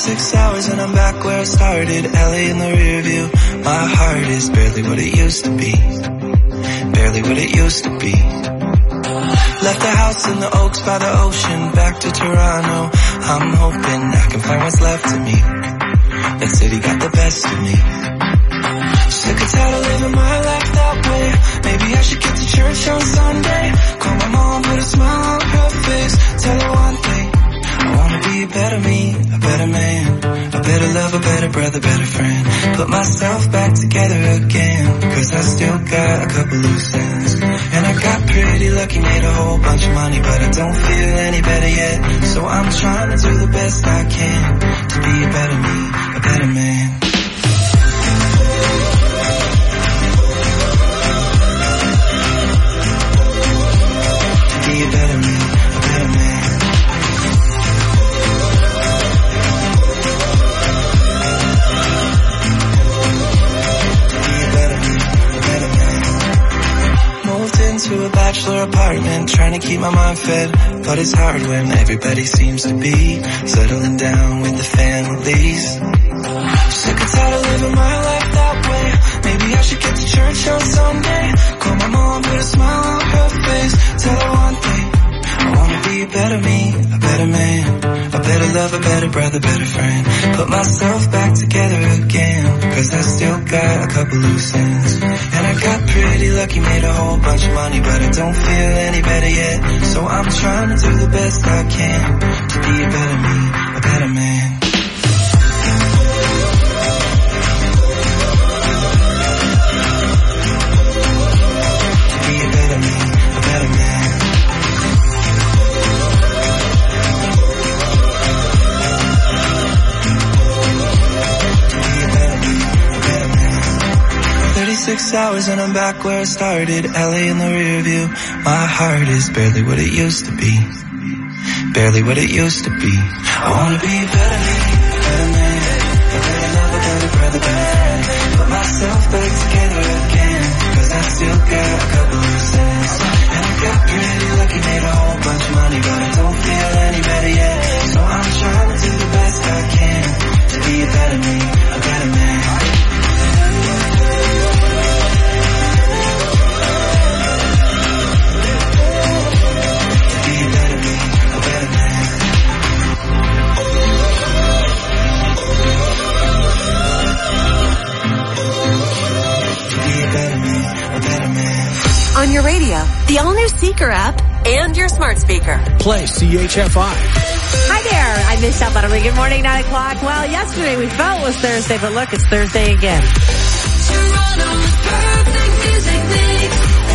36 hours and I'm back where I started. LA in the rear view. My heart is barely what it used to be. Barely what it used to be. Left the house in the Oaks by the ocean, back to Toronto. I'm hoping I can find what's left of me. That city got the best of me. Sick and tired of living my life that way. Maybe I should get to church on Sunday. Call my mom, put a smile on her face. Tell her one thing, I wanna be a better me, a better man, a better love, a better brother, better friend. Put myself back together again, cause I still got a couple loose ends. And I got pretty lucky, made a whole bunch of money, but I don't feel any better yet. So I'm trying to do the best I can to be a better me, a better man. To be a better me, a better man. To a bachelor apartment, trying to keep my mind fed, but it's hard when everybody seems to be settling down with the families. Sick and tired of living my life that way. Maybe I should get to church on Sunday. Call my mom, put a smile on her face. Tell her one thing, I wanna be a better me, a better man, a better love, a better brother, better friend. Put myself back together again, cause I still got a couple loose ends. And I got pretty lucky, made a whole bunch of money, but I don't feel any better yet. So I'm trying to do the best I can to be a better me, a better man. To be a better me, a better man. To be a better me, a better man. 36 hours and I'm back where I started. LA in the rear view. My heart is barely what it used to be. Barely what it used to be. I wanna be a better me, a better man, a better love, a better brother, better friend. Put myself back together again, cause I still got a couple loose ends. And I got pretty lucky, made a whole bunch of money, but I don't feel any better yet. So I'm trying to do the best I can to be a better me, a better man. On your radio, the all-new Seeker app, and your smart speaker. Play CHFI. Hi there. I missed out, by the way. Good morning, 9 o'clock. Well, yesterday we felt it was Thursday, but look, it's Thursday again. Toronto's perfect music mix.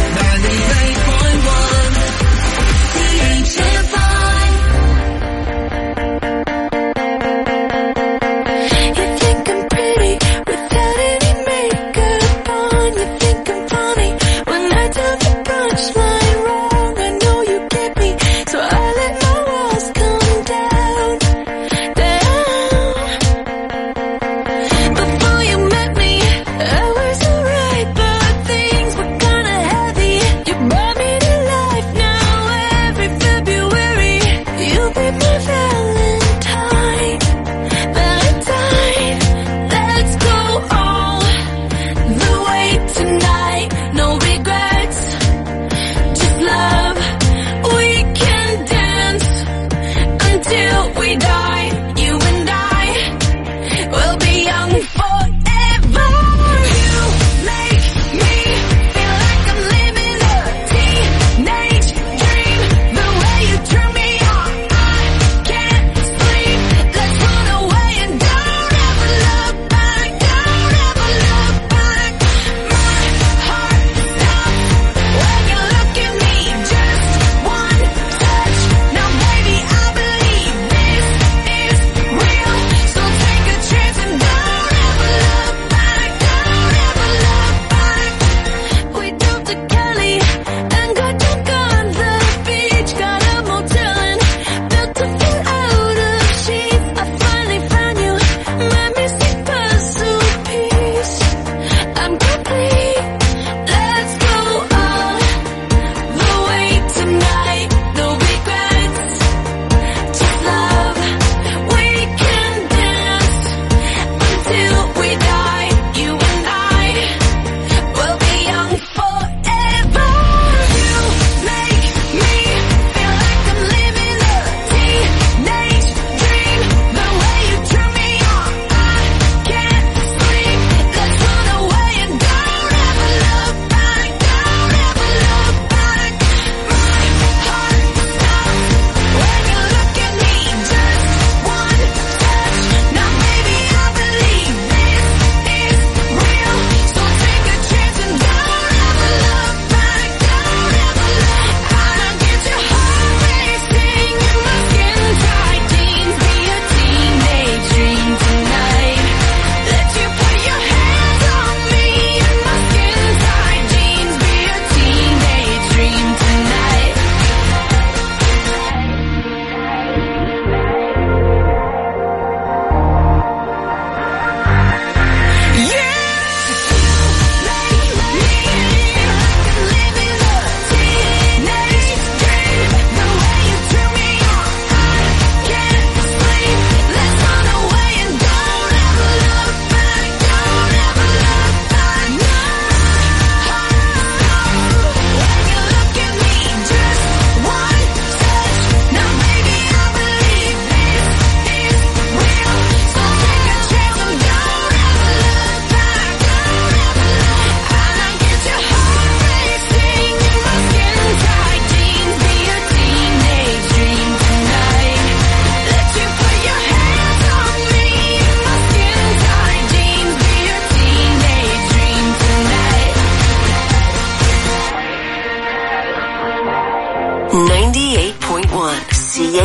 98.1 CHFI.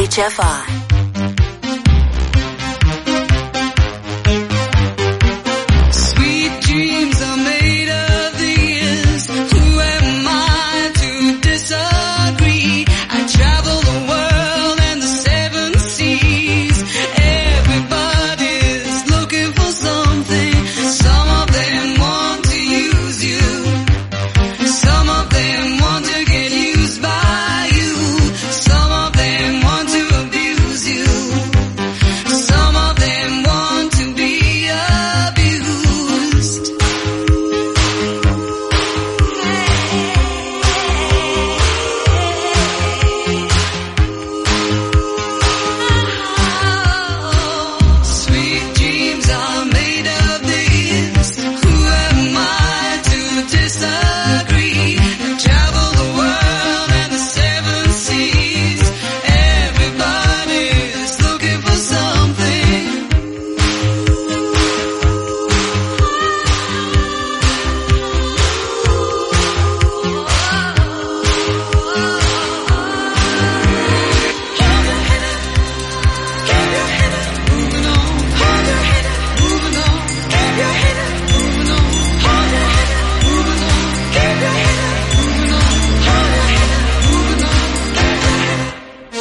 CHFI. Sweet dreams are made of these. Who am I to disagree? I travel the world and the seven seas. Everybody's looking for something. Some of them want to use you. Some of them want to get used by you. Some of them want to abuse you. Some of them want to be abused. Sweet dreams are made of these. Who am I to disagree? Travel the world and the seven seas. Everybody's looking for something. Moving on, hold your head up. Moving on, keep your head up. Moving on, hold your head up. Moving on, keep your head up. Moving on, hold your head up. Moving on, keep your head up.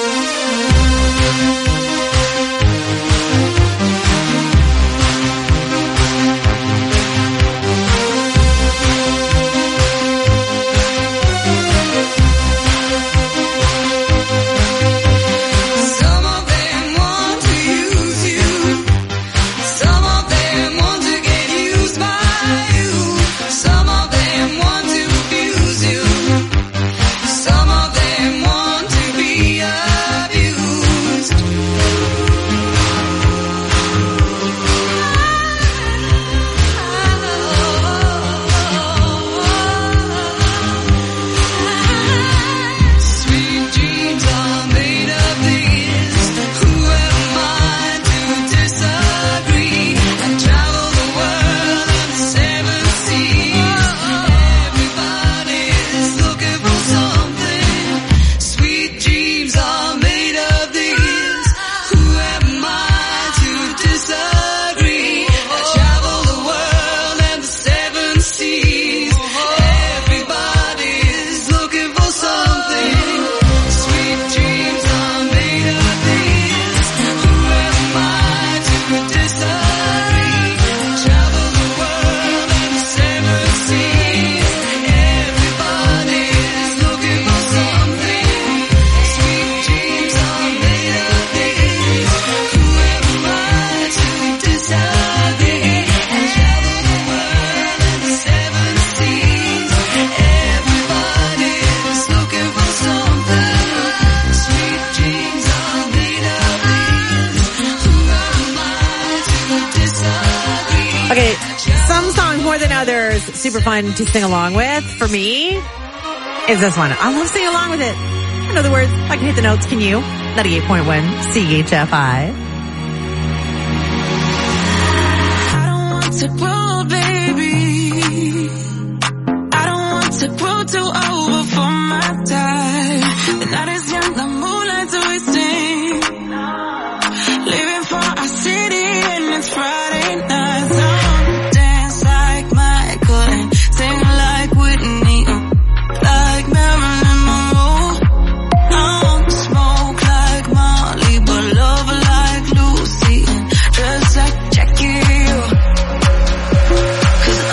Some of them want to use you. Some of them want to get used by you. Some of them want to abuse you. Some of them want to be abused. Sweet dreams are made of these. Who am I to disagree? I travel the world and the seven seas. Everybody's looking for something. Sweet dreams are made of these. Who am I to disagree? I travel the world and the seven seas. Everybody's looking for something. Sweet dreams are made of these. Who am I to disagree? Travel the world and the seven seas. Everybody's looking for something. Sweet dreams are made of these. Who am I to disagree? I travel the world and the seven seas. Everybody's looking for something. Sweet dreams are made of these. Who am I to disagree? Okay, some songs more than others, super fun to sing along with. For me, is this one. I love singing along with it. In other words, I can hit the notes. Can you? 98.1 CHFI. I don't want to grow, baby. I don't want to grow too old for my time. The night is young, the moonlight's wasting. Leaving for our city and it's Friday night. I wanna dance like Michael and sing like Whitney, like Marilyn Monroe. I want to smoke like Molly, but love like Lucy and dress like Jackie. 'Cause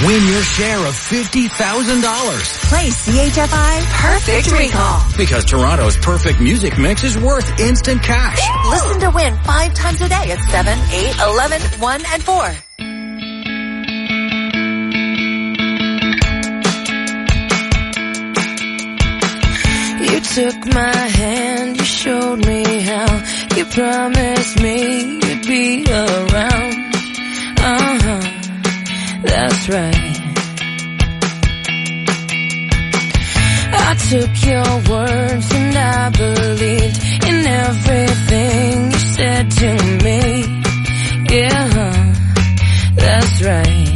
Win your share of $50,000. Play CHFI Perfect Recall. Because Toronto's perfect music mix is worth instant cash. Listen to win 5 times a day at 7, 8, 11, 1, and 4. You took my hand, you showed me how. You promised me you'd be around. That's right. I took your words and I believed in everything you said to me. Yeah, that's right.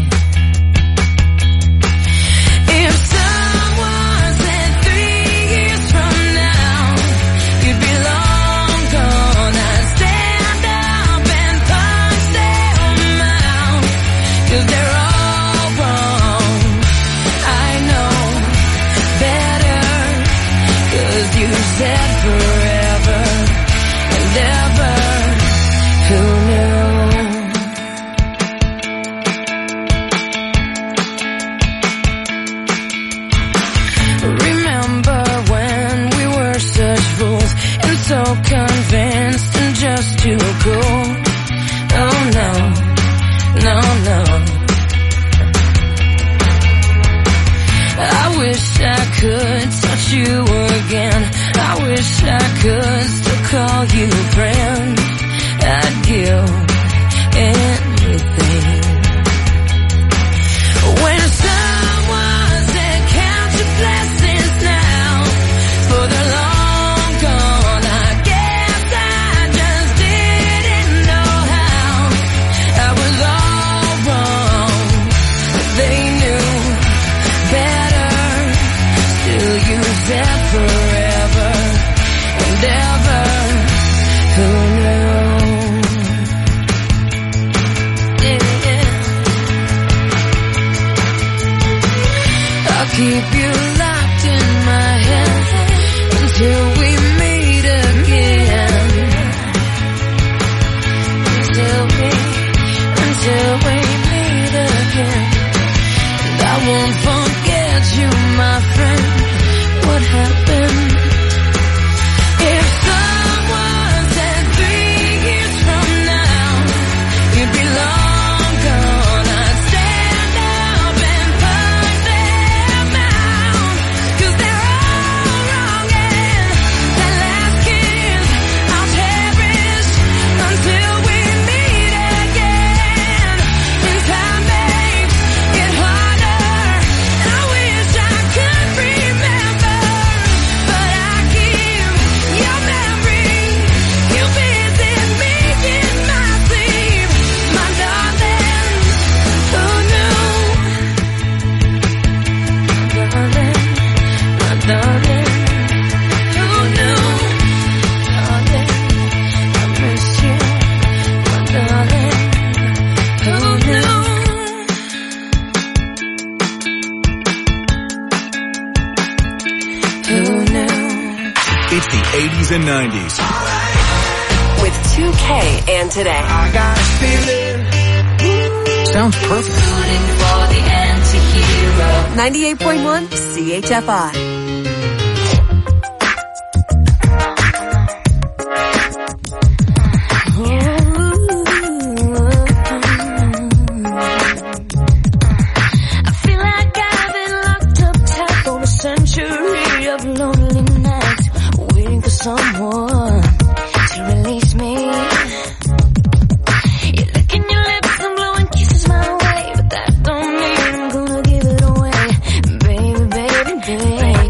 If someone said 3 years from now you'd be long gone, I'd stand up and punch them out, 'cause they're all wrong. I know better, 'cause you said forever and ever. Who knew? Remember when we were such fools and so convinced and just too cool? Oh no, no, no. I wish I could touch you again. I wish I could still call you friend. I'd give anything. When someone said count your blessings now, for they're long gone, I guess I just didn't know how. I was all wrong, but they knew better. Still you said forever and ever. Who knew? I'll keep you locked in my head until we meet again. Until we meet again. And I won't forget you, my friend. What happened? If someone said 3 years from now you'd be long gone, I'd stand up and punch them out, 'cause they're all wrong. And that last kiss I'll cherish until we meet again. And time makes it harder. I wish I could remember, but I keep your memory. You visit me in my sleep, my darling. Who knew? My darling, who knew? Darling, I miss you, my darling. Who knew? Who knew? It's the 80s and 90s. With 2K and Today. I got a feeling. Sounds perfect. 98.1 CHFI. I feel like I've been locked up tight for a century of lonely nights, waiting for someone to release me. You're licking your lips and blowing kisses my way, but that don't mean I'm gonna give it away. Baby, baby, baby.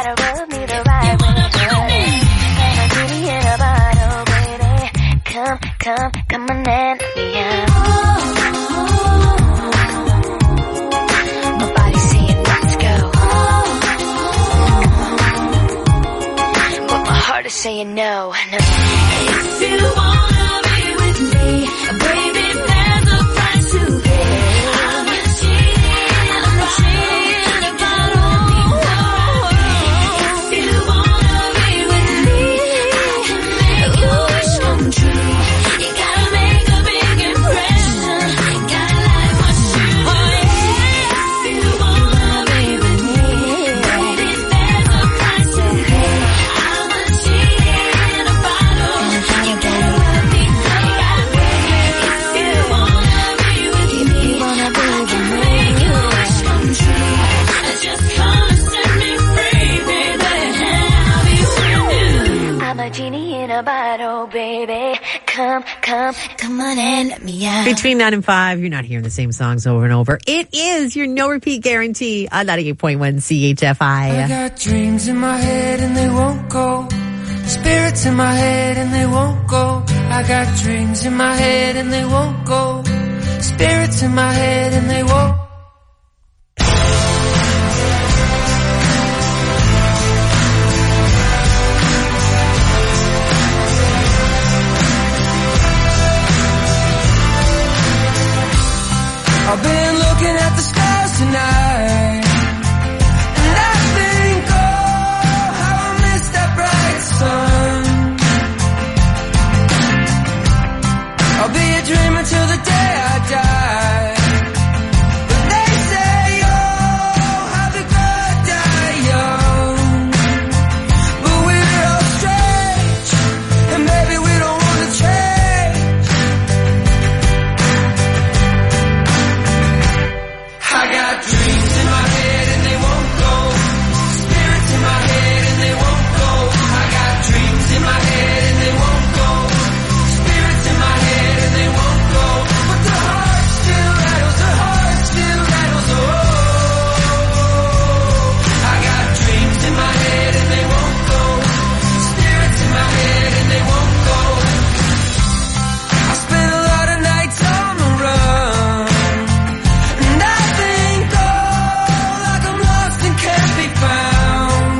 gotta rub me the right way. I'm a genie in a bottle, baby. Come on and let me out. My body's saying let's go, but my heart is saying no. If you wanna be with me, baby, there's a price to pay. I'm a genie in a bottle. If you wanna be with me, I can make your wish come true. You gotta make a big impression. Gotta like what you do. If you wanna be with me, baby, there's a price to pay. I'm a genie in a bottle. You gotta let me know. If you wanna be with me, I can make your wish come true. Just come and set me free, baby. I'll be with you. I'm a genie in a bottle, baby. Come on and let me out. Between 9 and 5, you're not hearing the same songs over and over. It is your no repeat guarantee on 98.1 CHFI. I got dreams in my head and they won't go. Spirits in my head and they won't go. I got dreams in my head and they won't go. Spirits in my head and they won't. I've been looking at the stars tonight, and I think, oh, how I miss that bright sun. I'll be a dreamer till the day I die. But they say, oh, how the good die young. But we're all strange, and maybe we don't want to change. I got dreams in my head and they won't go. Spirits in my head and they won't go. I got dreams in my head and they won't go. Spirits in my head and they won't go. But the heart still rattles, the heart still rattles, oh. I got dreams in my head and they won't go. Spirits in my head and they won't go. I spent a lot of nights on the run, and I think, oh, like I'm lost and can't be found.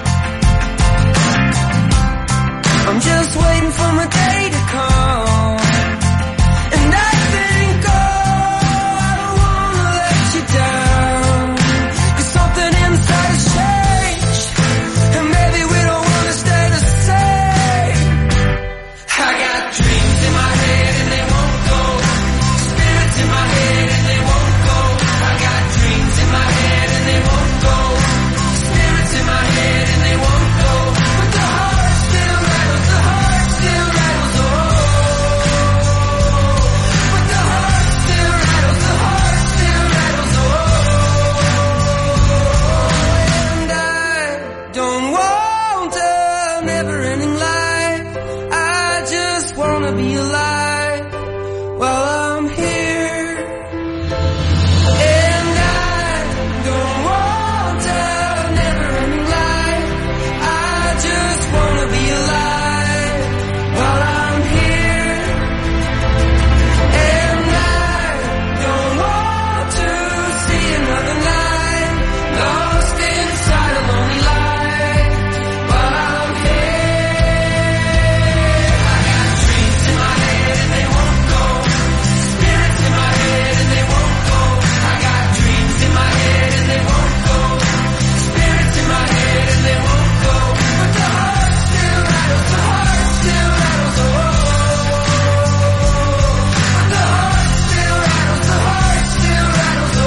I'm just waiting for my day to come, and I think, oh, I don't wanna let you down. 'Cause something inside has changed, and maybe we don't wanna stay the same. I got dreams in my head and they won't go. Spirits in my head and they won't go. I got dreams in my head and they won't go. Spirits in my head and they won't go. But the heart still rattles, the heart still rattles, oh. But the heart still rattles, the heart still rattles, oh. And I don't want a never-ending life. I just wanna be alive while I'm here. And I don't want a never-ending life. I just wanna be alive while I'm here. And I don't want to see another night lost inside a lonely life while I'm here. I got dreams in my head and they won't go. Spirits in my head and they won't go. I got dreams in my head and they won't go. Spirits in my head and they won't go. But the heart still rattles, the heart still rattles, oh. But the heart still rattles, the heart still rattles,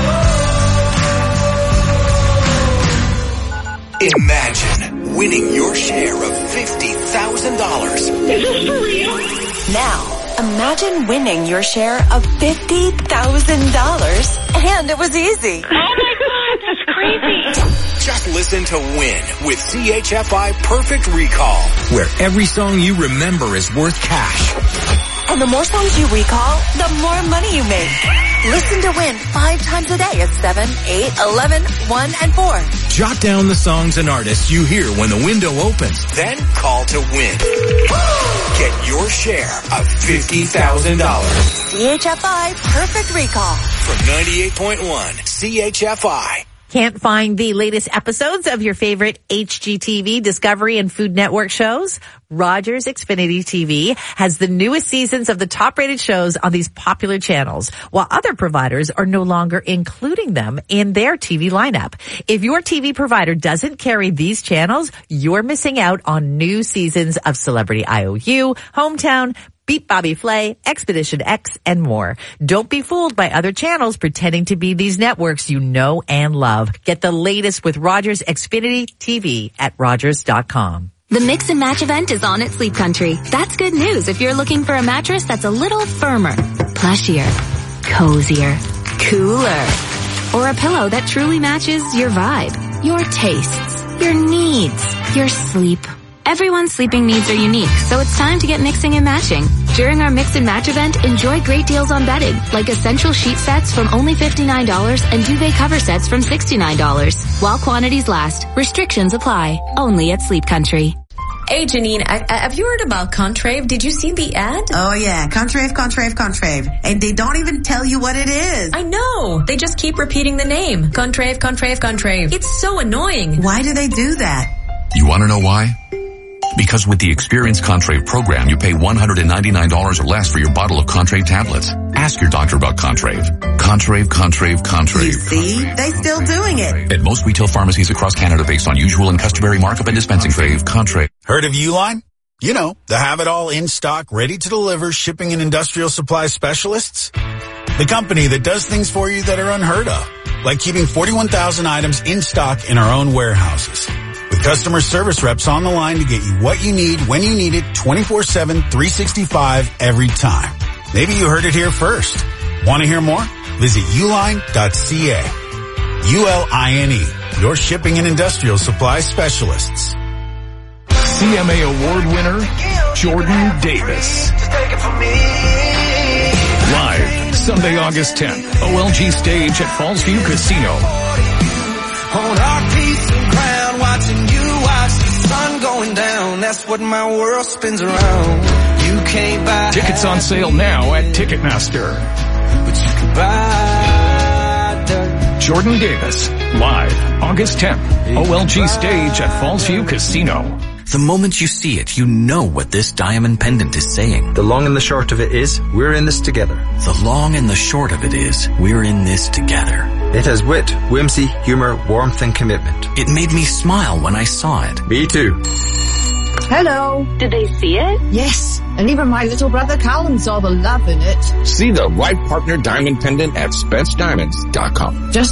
oh. Imagine winning your share of $50,000. Now, imagine winning your share of $50,000 and it was easy. Oh my God, that's crazy. Just listen to Win with CHFI Perfect Recall, where every song you remember is worth cash. And the more songs you recall, the more money you make. Listen to Win 5 times a day at 7, 8, 11, 1, and 4. Jot down the songs and artists you hear when the window opens. Then call to win. Get your share of $50,000. CHFI Perfect Recall. From 98.1 CHFI. Can't find the latest episodes of your favorite HGTV, Discovery, and Food Network shows? Rogers Xfinity TV has the newest seasons of the top-rated shows on these popular channels, while other providers are no longer including them in their TV lineup. If your TV provider doesn't carry these channels, you're missing out on new seasons of Celebrity IOU, Hometown, Beat Bobby Flay, Expedition X, and more. Don't be fooled by other channels pretending to be these networks you know and love. Get the latest with Rogers Xfinity TV at Rogers.com. The Mix and Match event is on at Sleep Country. That's good news if you're looking for a mattress that's a little firmer, plushier, cozier, cooler, or a pillow that truly matches your vibe, your tastes, your needs, your sleep. Everyone's sleeping needs are unique, so it's time to get mixing and matching. During our Mix and Match event, enjoy great deals on bedding, like essential sheet sets from only $59 and duvet cover sets from $69. While quantities last, restrictions apply. Only at Sleep Country. Hey, Janine, have you heard about Contrave? Did you see the ad? Oh, yeah. Contrave. And they don't even tell you what it is. I know. They just keep repeating the name. Contrave. It's so annoying. Why do they do that? You want to know why? Because with the Experience Contrave program, you pay $199 or less for your bottle of Contrave tablets. Ask your doctor about Contrave. Contrave. You see? They still doing it. At most retail pharmacies across Canada based on usual and customary markup and dispensing fee. Contrave. Heard of Uline? You know, the have-it-all in stock, ready to deliver shipping and industrial supply specialists. The company that does things for you that are unheard of, like keeping 41,000 items in stock in our own warehouses. With customer service reps on the line to get you what you need when you need it 24/7, 365 every time. Maybe you heard it here first. Want to hear more? Visit uline.ca. ULINE, your shipping and industrial supply specialists. CMA Award winner, Jordan Davis. Live, Sunday, August 10th, OLG stage at Fallsview Casino. On our piece of ground, watching you watch the sun going down. That's what my world spins around. You can't buy. Tickets on sale now at Ticketmaster. But you can buy dirt. Jordan Davis, live, August 10th, OLG stage at Fallsview Casino. The moment you see it, you know what this diamond pendant is saying. The long and the short of it is, we're in this together. The long and the short of it is, we're in this together. It has wit, whimsy, humor, warmth, and commitment. It made me smile when I saw it. Me too. Hello. Did they see it? Yes. And even my little brother Callum saw the love in it. See the right partner diamond pendant at SpenceDiamonds.com. Just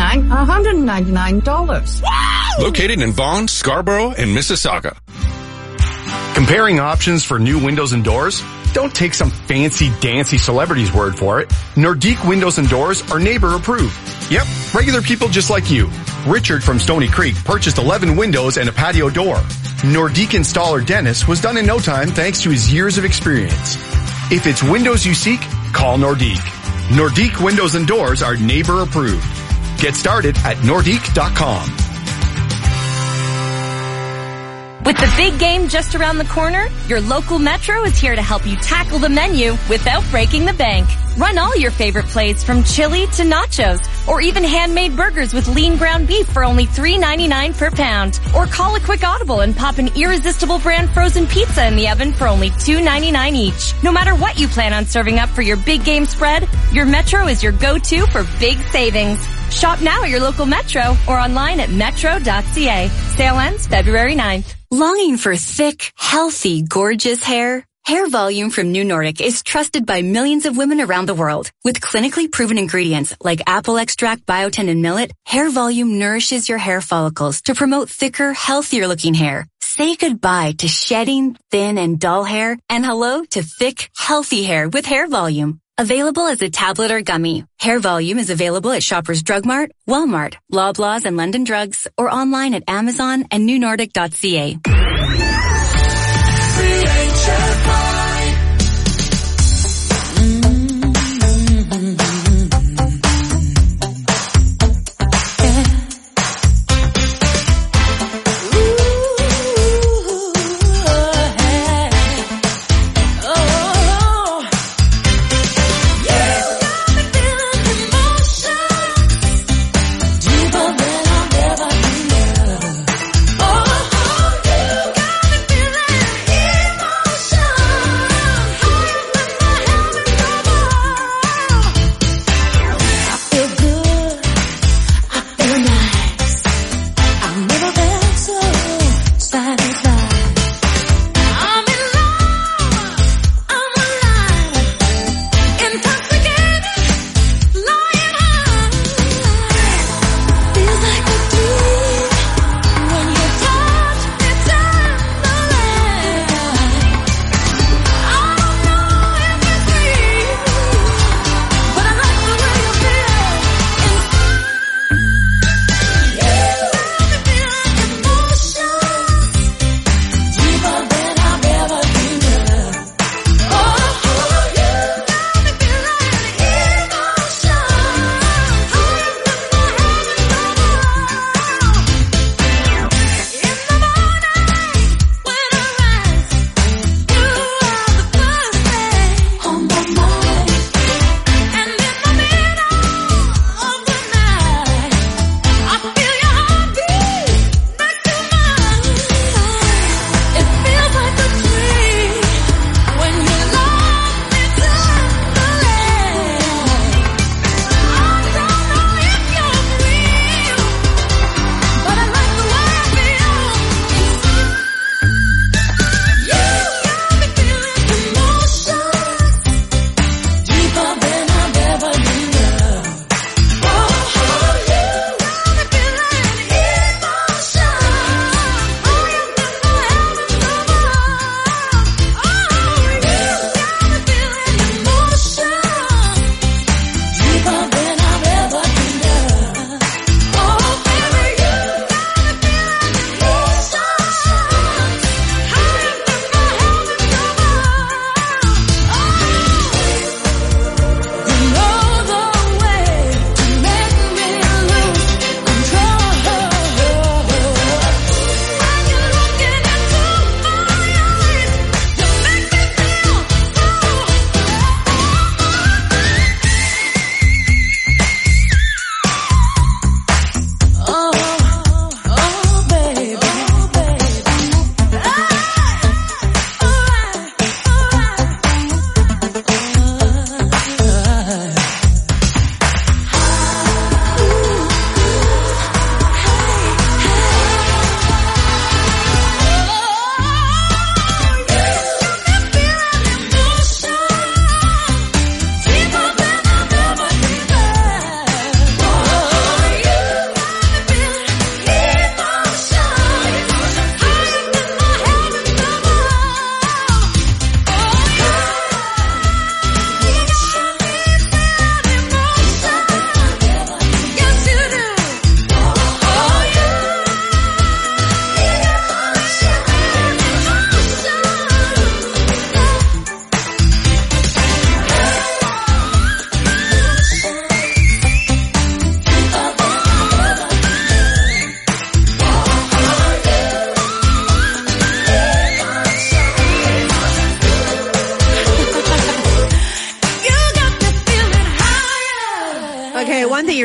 $199. Wow! Located in Vaughan, Scarborough, and Mississauga. Comparing options for new windows and doors? Don't take some fancy-dancy celebrity's word for it. Nordique Windows and Doors are neighbor approved. Yep, regular people just like you. Richard from Stony Creek purchased 11 windows and a patio door. Nordique installer Dennis was done in no time thanks to his years of experience. If it's windows you seek, call Nordique. Nordique Windows and Doors are neighbor approved. Get started at Nordique.com. With the big game just around the corner, your local Metro is here to help you tackle the menu without breaking the bank. Run all your favorite plates from chili to nachos, or even handmade burgers with lean ground beef for only $3.99 per pound. Or call a quick audible and pop an irresistible brand frozen pizza in the oven for only $2.99 each. No matter what you plan on serving up for your big game spread, your Metro is your go-to for big savings. Shop now at your local Metro or online at metro.ca. Sale ends February 9th. Longing for thick, healthy, gorgeous hair? Hair Volume from New Nordic is trusted by millions of women around the world. With clinically proven ingredients like apple extract, biotin, and millet, Hair Volume nourishes your hair follicles to promote thicker, healthier looking hair. Say goodbye to shedding, thin, and dull hair, and hello to thick, healthy hair with Hair Volume. Available as a tablet or gummy, Hair Volume is available at Shoppers Drug Mart, Walmart, Loblaws, and London Drugs, or online at Amazon and newnordic.ca.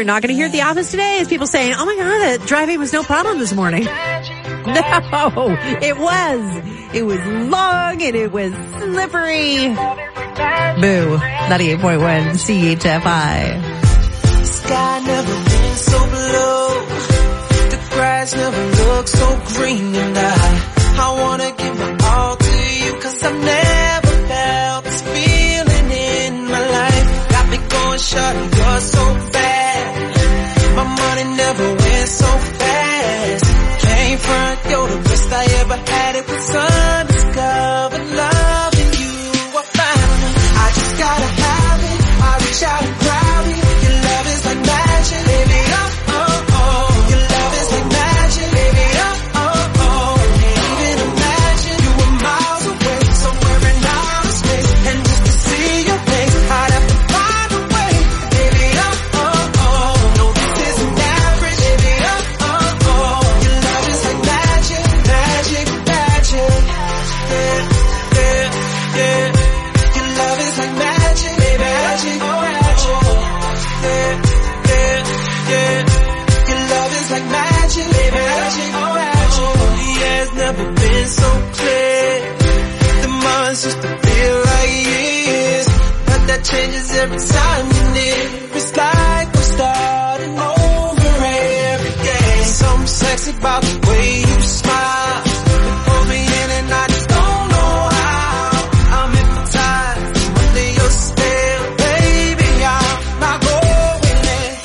not going to hear at the office today is people saying, oh my God, driving was no problem this morning. No, it was. It was long and it was slippery. Boo. 98.1 CHFI. Sky never been so blue. The grass never looked so green. And I wanna give my all to you, 'cause I've never felt this feeling in my life. Got me going short, you're so bad. My money never went so fast. Came front, you're the best I ever had. It was undiscovered love in you. I found it. I just gotta have it. I reach out and grab it. Your love is like magic, baby. Oh, oh, oh. Your love is like magic, baby. Oh, oh, oh. Can't even imagine you were miles away, somewhere in outer space. And just to see your face, I'd have to find a way, baby. Oh, oh, oh. No, this isn't average, baby. Oh, oh, oh. Your love is like magic, magic, magic. Yeah, yeah, yeah. Your love is like magic, baby. Magic, magic. Yeah, yeah, yeah. Your love is like magic, baby. Magic, magic. Yeah, it's never been so clear. The months used to feel like years, but that changes every time you're near. It's like we're starting over every day. Something sexy about the way you smile. You pull me in and I just don't know how. I'm hypnotized under your spell, baby. I'm not going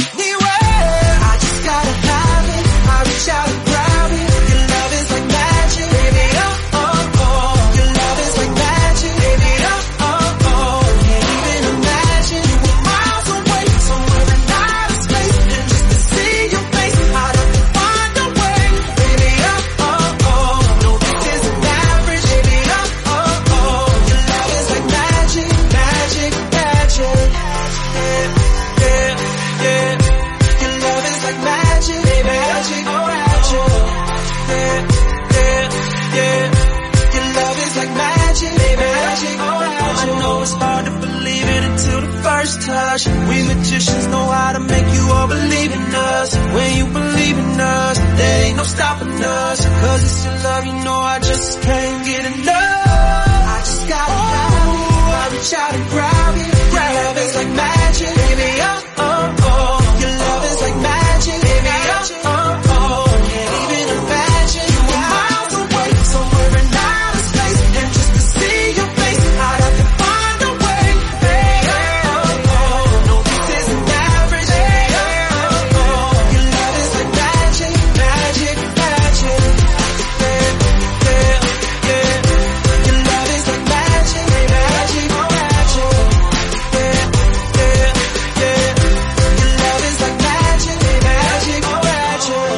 anywhere. I just gotta have it. I reach out and grab it. Your love is like magic, baby. Oh, oh, oh. Your love is like magic, baby. Oh, oh, oh. Can't even imagine you were miles away, somewhere in outer space. And just to see your face, I'd have to find a way, baby. Oh, oh, oh. No, this isn't average, baby. Oh, oh, oh. Your love is like magic, magic, magic. Yeah, yeah, yeah. Your love is like magic, baby. Magic, magic. Yeah, yeah, yeah. Your love is like magic, baby. Magic, magic. I know it's hard to believe it until the first touch. We magicians know how to make you all believe in us. When you believe in us, there ain't no stopping us. 'Cause it's your love, you know I just can't get enough. I just gotta have it. I reach out and grab it. Your love is like magic, baby. Oh, oh, oh. Your love is like magic, baby. Oh, oh, oh. Can't even imagine you were miles away, somewhere in outer space. And just to see your face, I'd have to find a way, baby. Oh, oh. No, this isn't average, baby. Oh, oh. Your love is like magic, magic, magic. Yeah, yeah, yeah. Your love is like magic, baby. Magic, magic. Yeah, yeah, yeah. Your love is like magic, baby. Magic, magic. Your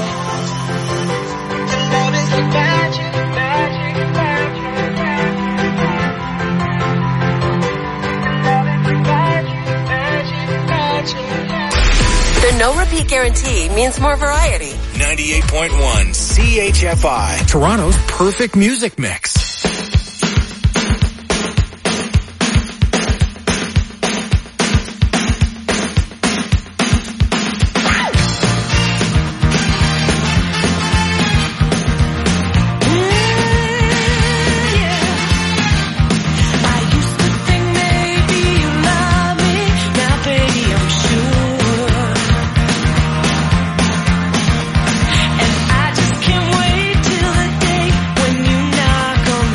love is like magic, magic, magic. The no repeat guarantee means more variety. 98.1 CHFI, Toronto's perfect music mix. And I just can't wait till the day when you knock on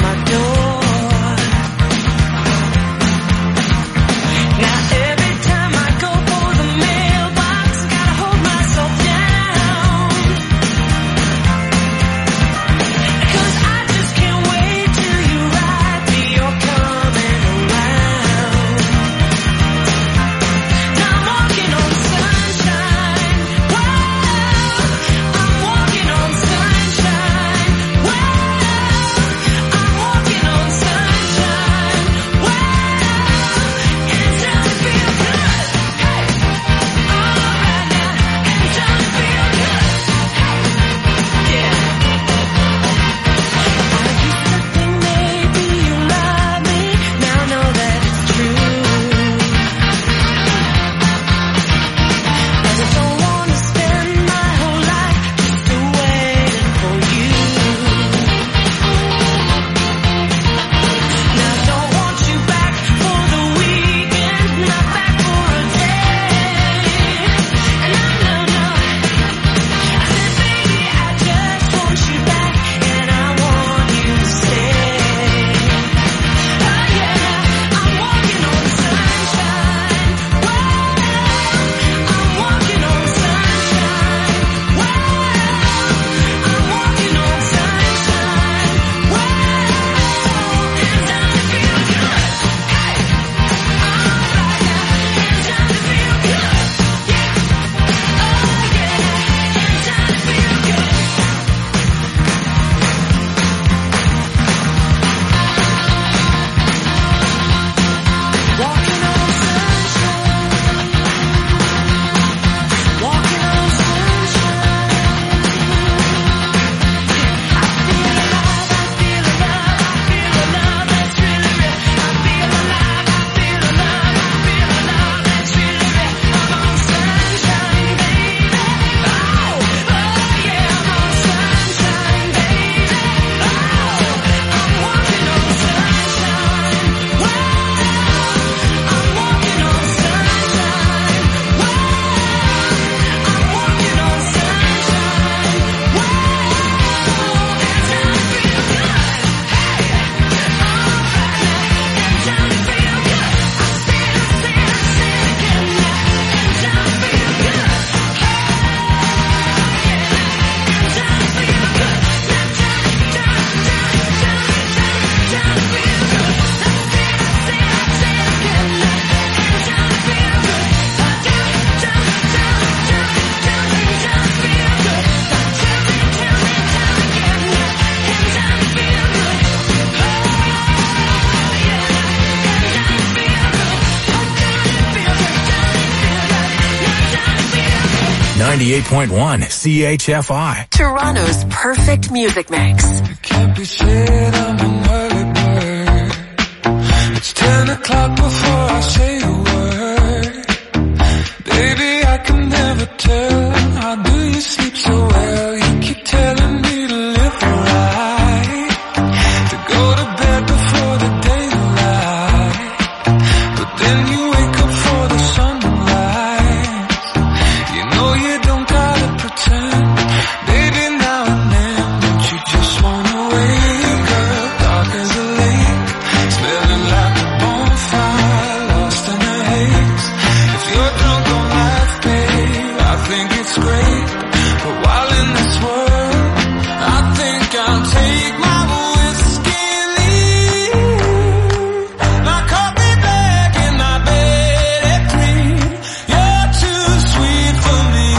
98.1 CHFI. Toronto's perfect music mix. Can't be said I'm an early bird. It's 10 o'clock before I say a word. Baby, I can never tell. How do you sleep so well? You keep telling me to live right, to go to bed before the daylight. But then you wake up for the sunrise. You know you don't gotta pretend. Baby, now and then, don't you just wanna wake up dark as a lake, smelling like a bonfire, lost in the haze. If you're drunk on life, babe, I think it's great. But while in this world, I think I'll take my whiskey and leave. My coffee bag in my bed at 3. You're too sweet for me.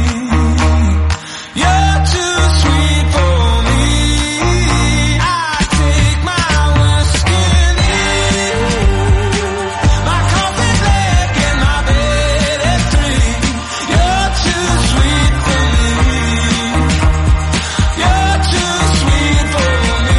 You're too sweet for me. I take my whiskey and leave. My coffee bag in my bed at 3. You're too sweet for me. You're too sweet for me.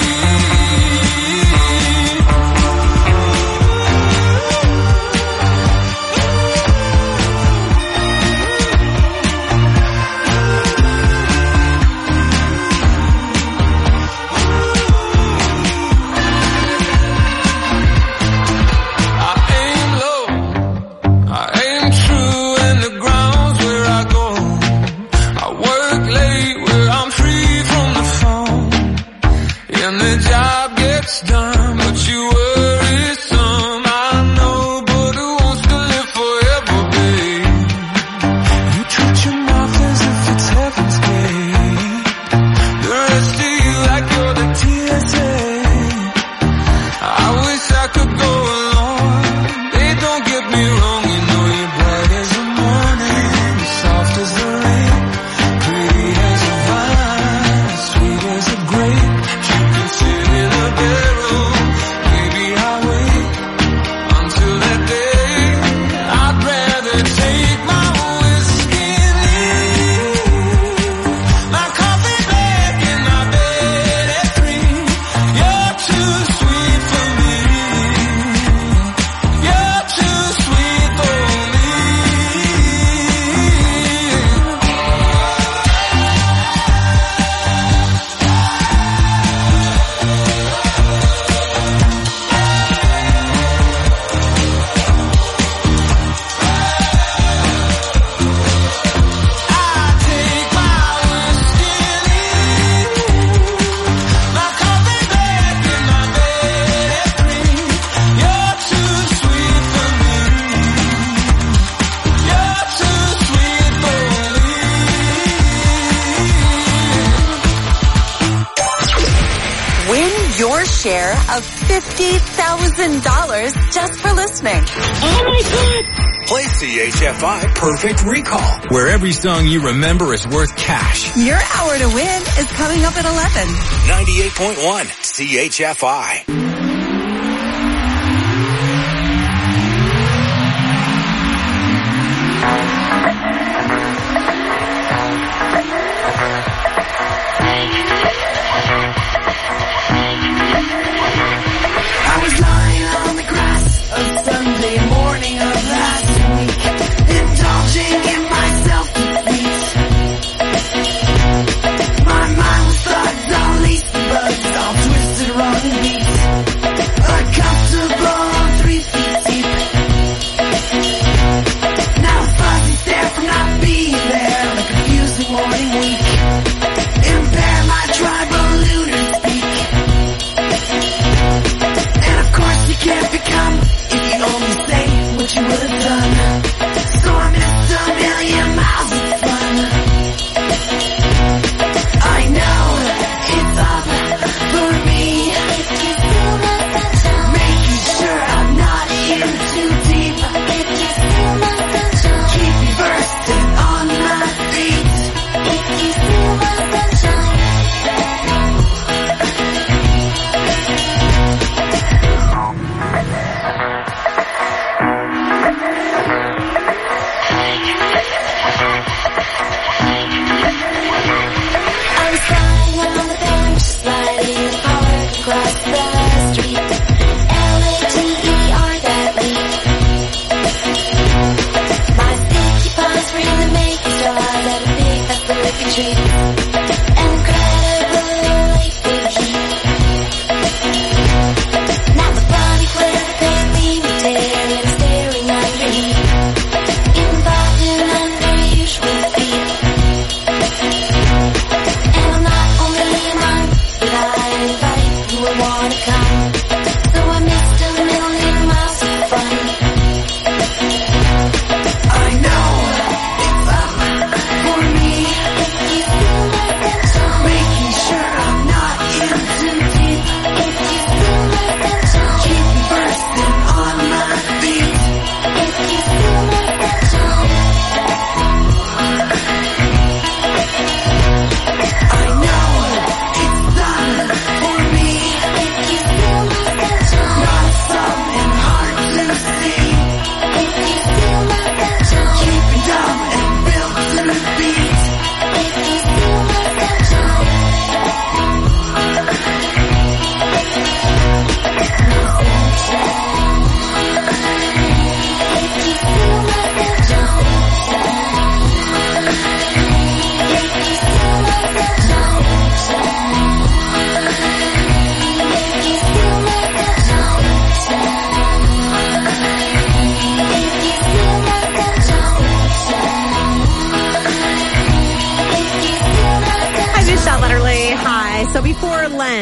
I aim low, I aim true, and the ground's where I go. I work late where I'm free from the phone, and the job gets done, but you worry some. I know, but who wants to live forever, babe? You treat your mouth as if it's heaven's gate. The rest of you like you're the TSA. I wish I could go along. They don't get me wrong, you know you're bright as the morning, you're soft as the rain, pretty as a vine, sweet as a grape. You can sit in a bedroom, maybe I'll wait until that day. I'd rather take my whiskey and leave. My coffee bag in my bed at 3. You're too sweet for me. You're too sweet for me. I take my whiskey and leave. My coffee bag in my bed at 3. You're too sweet for me. You're too sweet for me. Win your share of $50,000 just for listening. Oh my God! Play CHFI Perfect Recall, where every song you remember is worth cash. Your hour to win is coming up at 11. 98.1 CHFI. I was lying on the grass a Sunday morning of last week, indulging in my self-defeat. My mind was thugged, all least the bugs, all twisted, wrong and beat.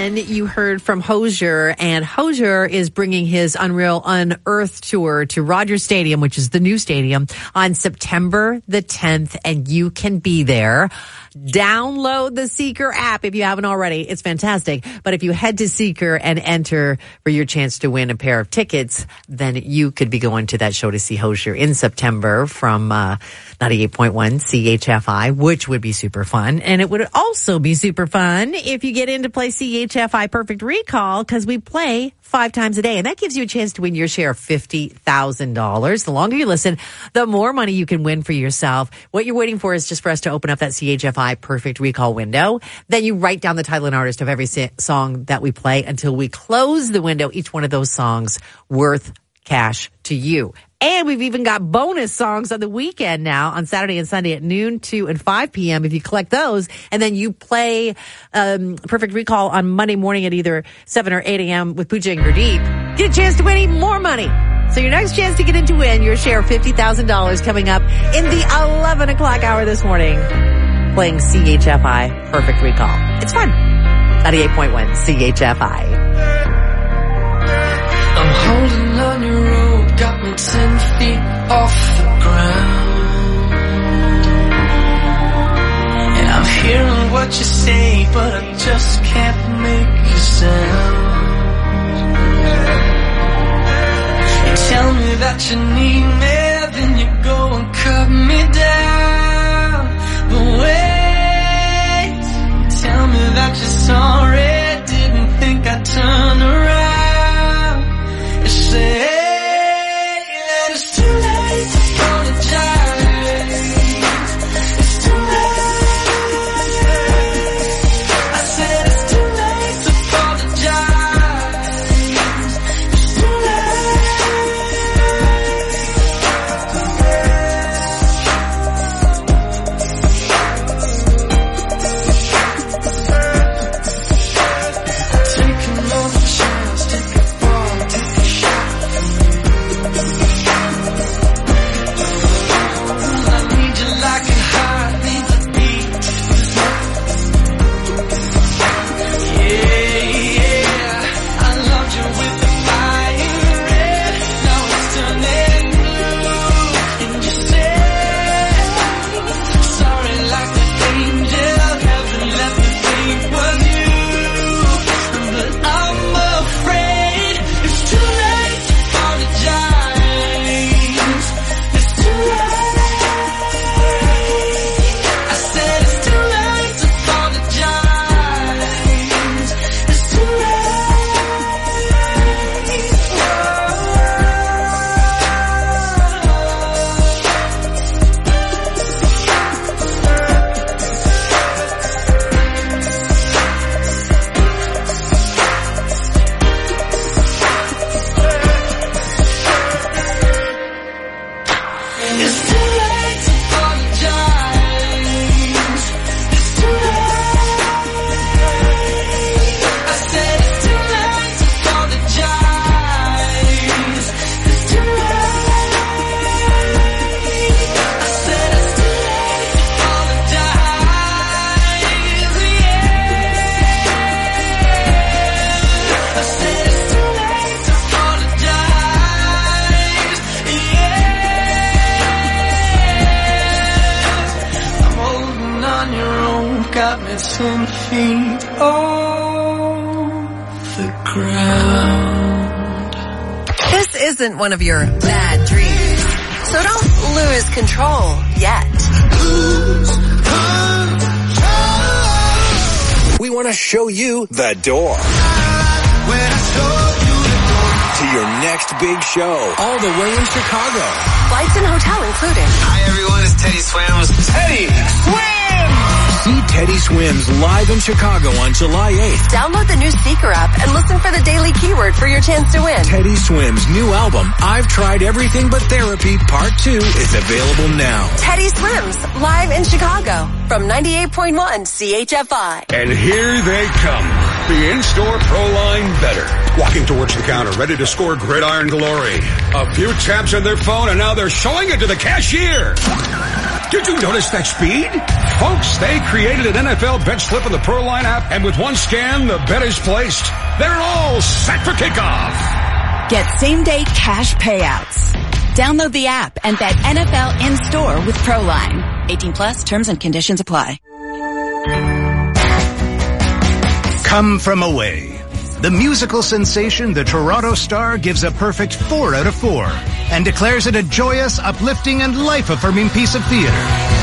then you heard from Hozier, and Hozier is bringing his Unreal Unearthed tour to Rogers Stadium, which is the new stadium, on September the 10th, and you can be there. Download the Seeker app if you haven't already. It's fantastic. But if you head to Seeker and enter for your chance to win a pair of tickets, then you could be going to that show to see Hozier in September from 98.1 CHFI, which would be super fun. And it would also be super fun if you get in to play CHFI Perfect Recall, because we play 5 times a day, and that gives you a chance to win your share of $50,000. The longer you listen, the more money you can win for yourself. What you're waiting for is just for us to open up that CHFI Perfect Recall window. Then you write down the title and artist of every song that we play until we close the window. Each one of those songs worth cash to you. And we've even got bonus songs on the weekend now on Saturday and Sunday at noon, 2 and 5 p.m. if you collect those. And then you play Perfect Recall on Monday morning at either 7 or 8 a.m. with Pooja and Gurdeep. Get a chance to win even more money. So your next chance to get in to win your share of $50,000 coming up in the 11 o'clock hour this morning. Playing CHFI Perfect Recall. It's fun. 98.1 CHFI. I'm holding on your rope, got me 10 feet off the ground. And I'm hearing what you say, but I just can't make a sound. You tell me that you need me, then you go and cut me down. But wait, tell me that you're sorry, didn't think I'd turn around. You say that it's too late to apologize. It's too late. I said it's too late to apologize. It's too late. Take another chance, take a fall, take a shot. I need you like a heart needs a beat. Yeah, I loved you with the fire red. Now it's turning blue. And you said sorry like the angel. Heaven let me think was you. But I'm afraid it's too late to apologize. It's too late. I said it's too late to apologize. It's too late. It's too late to apologize. It's too late. I said it's too late to apologize. It's too late. I said it's too late to apologize. Yeah. I said it's too late to apologize. Yeah. I'm holding on your rope, got me 10 feet off the ground. This isn't one of your bad dreams, so don't lose control yet. We want to show you the door to your next big show, all the way in Chicago. Flights and hotel included. Hi everyone, it's Teddy Swims. Teddy Swims! See Teddy Swims live in Chicago on July 8th. Download the new Seeker app and listen for the daily keyword for your chance to win. Teddy Swims' new album, I've Tried Everything But Therapy, Part 2, is available now. Teddy Swims, live in Chicago from 98.1 CHFI. And here they come. The in-store Pro Line better. Walking towards the counter, ready to score gridiron glory. A few taps on their phone and now they're showing it to the cashier. Did you notice that speed? Folks, they created an NFL bet slip in the ProLine app, and with one scan, the bet is placed. They're all set for kickoff. Get same-day cash payouts. Download the app and bet NFL in-store with ProLine. 18 plus, terms and conditions apply. Come From Away. The musical sensation The Toronto Star gives a perfect 4 out of 4 and declares it a joyous, uplifting, and life-affirming piece of theater.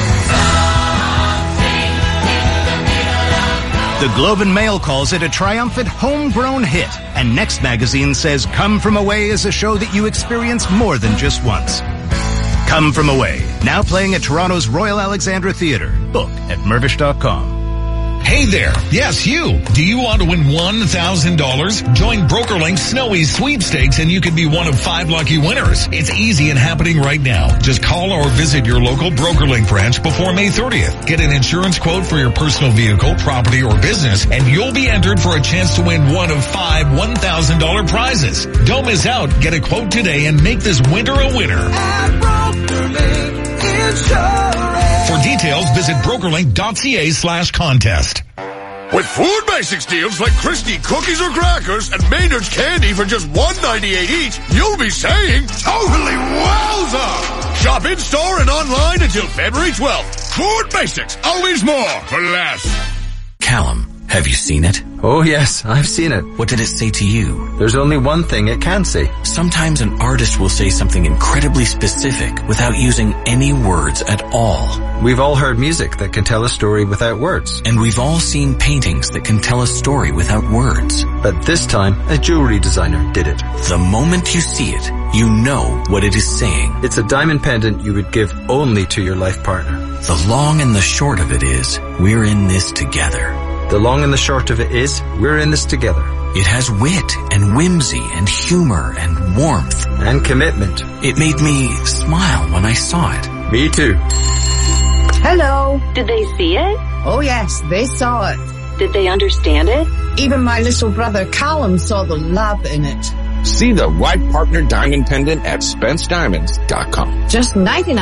The Globe and Mail calls it a triumphant homegrown hit, and Next Magazine says Come From Away is a show that you experience more than just once. Come From Away, now playing at Toronto's Royal Alexandra Theatre. Book at Mirvish.com. Hey there. Yes, you. Do you want to win $1,000? Join BrokerLink's Snowy Sweepstakes and you could be one of 5 lucky winners. It's easy and happening right now. Just call or visit your local BrokerLink branch before May 30th. Get an insurance quote for your personal vehicle, property, or business, and you'll be entered for a chance to win one of 5 $1,000 prizes. Don't miss out. Get a quote today and make this winter a winner. At BrokerLink Insurance. For details, visit brokerlink.ca/contest. With Food Basics deals like Christie cookies or crackers and Maynard's candy for just $1.98 each, you'll be saying, totally wowza! Shop in-store and online until February 12th. Food Basics, always more for less. Callum, have you seen it? Oh yes, I've seen it. What did it say to you? There's only one thing it can say. Sometimes an artist will say something incredibly specific without using any words at all. We've all heard music that can tell a story without words. And we've all seen paintings that can tell a story without words. But this time, a jewelry designer did it. The moment you see it, you know what it is saying. It's a diamond pendant you would give only to your life partner. The long and the short of it is, we're in this together. The long and the short of it is, we're in this together. It has wit and whimsy and humor and warmth. And commitment. It made me smile when I saw it. Me too. Hello. Did they see it? Oh yes, they saw it. Did they understand it? Even my little brother Callum saw the love in it. See the right partner diamond pendant at SpenceDiamonds.com. Just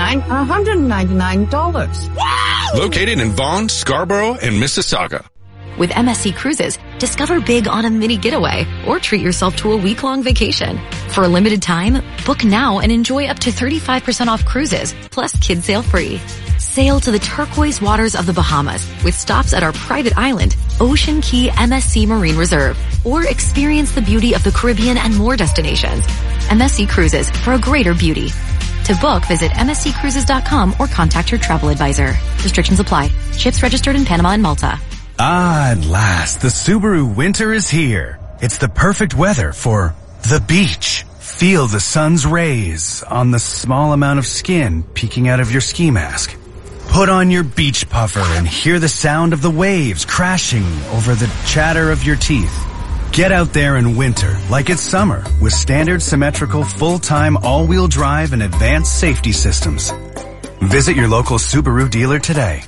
$199. Wow! Located in Vaughan, Scarborough, and Mississauga. With MSC Cruises, discover big on a mini getaway or treat yourself to a week-long vacation. For a limited time, book now and enjoy up to 35% off cruises, plus kids sail free. Sail to the turquoise waters of the Bahamas with stops at our private island, Ocean Key MSC Marine Reserve, or experience the beauty of the Caribbean and more destinations. MSC Cruises, for a greater beauty. To book, visit msccruises.com or contact your travel advisor. Restrictions apply. Ships registered in Panama and Malta. Ah, at last, the Subaru winter is here. It's the perfect weather for the beach. Feel the sun's rays on the small amount of skin peeking out of your ski mask. Put on your beach puffer and hear the sound of the waves crashing over the chatter of your teeth. Get out there in winter like it's summer with standard symmetrical full-time all-wheel drive and advanced safety systems. Visit your local Subaru dealer today.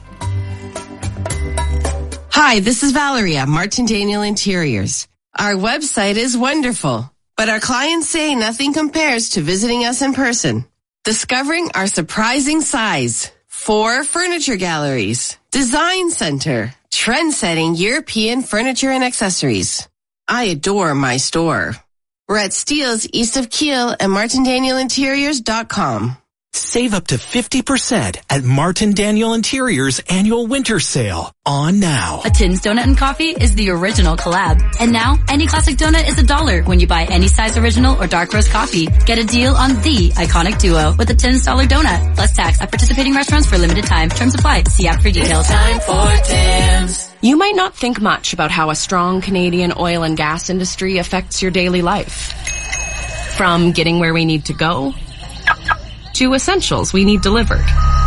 Hi, this is Valeria, Martin Daniel Interiors. Our website is wonderful, but our clients say nothing compares to visiting us in person. Discovering our surprising size, 4 furniture galleries, design center, trend-setting European furniture and accessories. I adore my store. We're at Steeles east of Kiel and martindanielinteriors.com. Save up to 50% at Martin Daniel Interiors annual winter sale on now. A Tim's Donut and Coffee is the original collab. And now, any classic donut is $1 when you buy any size original or dark roast coffee. Get a deal on the iconic duo with a $10 donut, plus tax at participating restaurants for limited time. Terms apply. See app for details. It's time for Tim's. You might not think much about how a strong Canadian oil and gas industry affects your daily life. From getting where we need to go, to essentials we need delivered,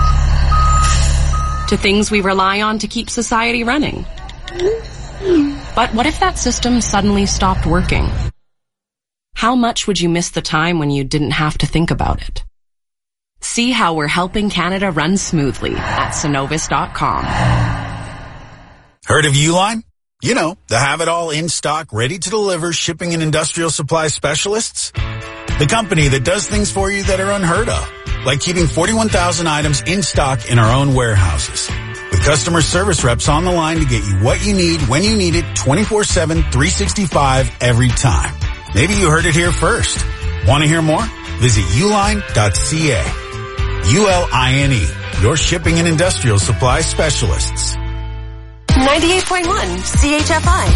to things we rely on to keep society running. But what if that system suddenly stopped working? How much would you miss the time when you didn't have to think about it? See how we're helping Canada run smoothly at Cenovus.com. Heard of Uline? You know, the have-it-all in-stock, ready-to-deliver shipping and industrial supply specialists. The company that does things for you that are unheard of. like keeping 41,000 items in stock in our own warehouses. With customer service reps on the line to get you what you need when you need it 24/7, 365 every time. Maybe you heard it here first. Want to hear more? Visit uline.ca. ULINE, your shipping and industrial supply specialists. 98.1 CHFI.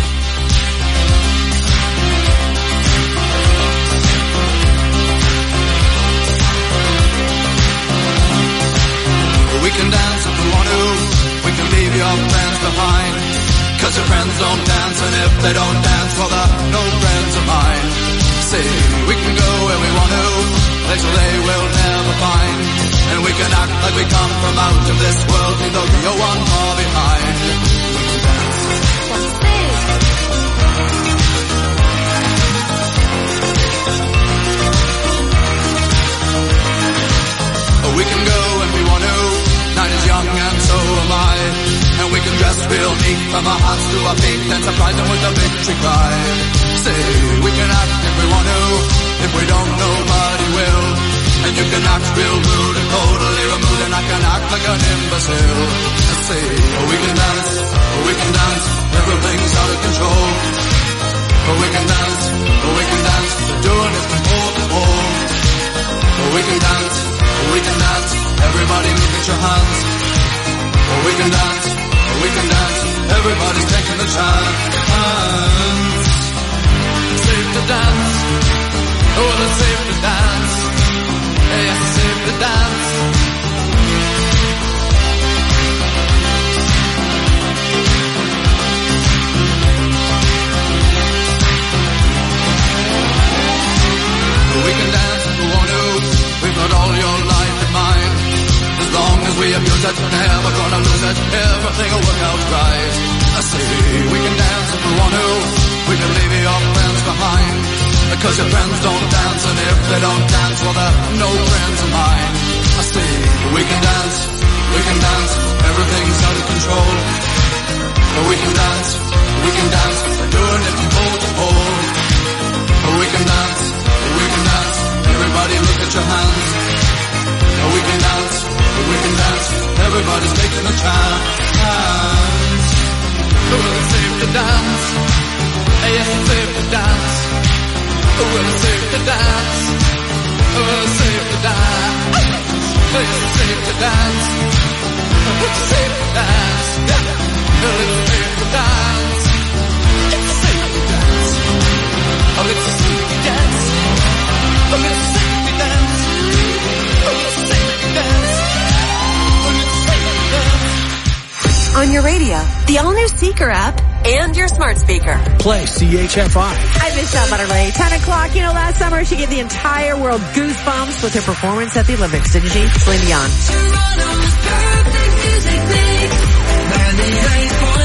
We can dance if we want to. We can leave your friends behind. 'Cause your friends don't dance, and if they don't dance, well, they're no friends of mine. See, we can go where we want to, places they will never find. And we can act like we come from out of this world, leave the real one far behind. We can dance. We can go when we want to. Night is young and so am I. And we can dress real neat from our hearts to our feet and surprise them with a victory cry. Say, we can act if we want to. If we don't, nobody will. And you can act real rude and totally removed, and I can act like an imbecile. Let's say, we can dance, everything's out of control. We can dance, we're doing it from pole to pole. We can dance, everybody look at your hands. We can dance, everybody's taking the chance. It's safe to dance, oh, it's safe to dance. Yes, it's safe to dance. We can dance if we want to. We've got all your life in mind. As long as we abuse it, never gonna lose it. Everything will work out right. I say we can dance if we want to. We can leave your friends behind. Because your friends don't dance, and if they don't dance, well, they're no friends of mine. I say we can dance, everything's out of control. But we can dance, we're doing it from pole to pole. But we can dance, everybody look at your hands. We can dance, everybody's taking a chance. Well, it's safe to dance, yes, it's safe to dance. Well, it's safe to dance, well, it's safe to dance. It's safe to dance, it's safe to dance. Well, it's safe to dance, it's safe to dance. Oh, it's safe to dance. Oh, it's safe to dance. Oh, it's safe to dance. Oh, it's safe to dance. On your radio, the all-new Seeker app, and your smart speaker. Play CHFI. I'm Michelle Butterly. 10 o'clock. You know, last summer she gave the entire world goosebumps with her performance at the Olympics, didn't she? Celine Dion.